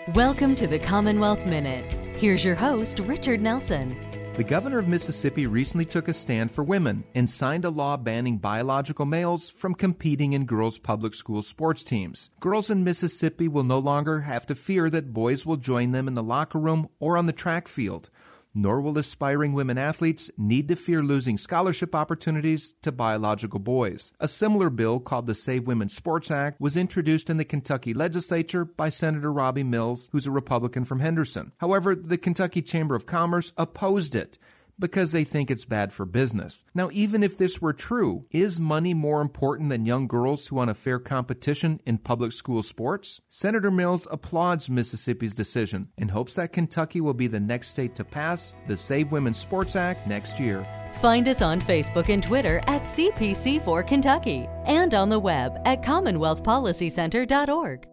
Welcome to the Commonwealth Minute. Here's your host, Richard Nelson. The governor of Mississippi recently took a stand for women and signed a law banning biological males from competing in girls' public school sports teams. Girls in Mississippi will no longer have to fear that boys will join them in the locker room or on the track field. Nor will aspiring women athletes need to fear losing scholarship opportunities to biological boys. A similar bill called the Save Women's Sports Act was introduced in the Kentucky legislature by Senator Robbie Mills, who's a Republican from Henderson. However, the Kentucky Chamber of Commerce opposed it because they think it's bad for business. Now, even if this were true, is money more important than young girls who want a fair competition in public school sports? Senator Mills applauds Mississippi's decision and hopes that Kentucky will be the next state to pass the Save Women's Sports Act next year. Find us on Facebook and Twitter at CPC4 Kentucky and on the web at CommonwealthPolicyCenter.org.